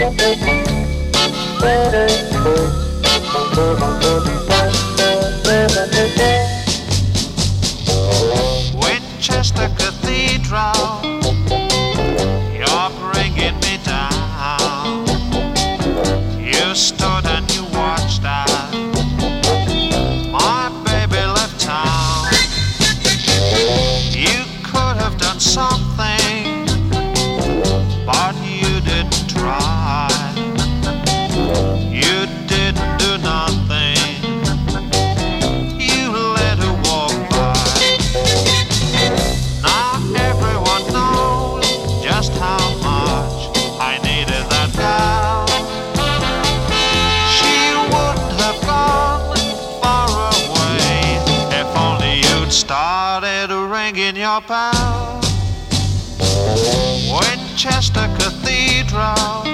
Winchester Cathedral, you're bringing me down. You stood and you watched as my baby left town. You could have done something, but you didn't try. You didn't do nothing. You let her walk by. Now everyone knows just how much I needed that girl. She wouldn't have gone far away if only you'd started ringing your bell. Winchester Cathedral,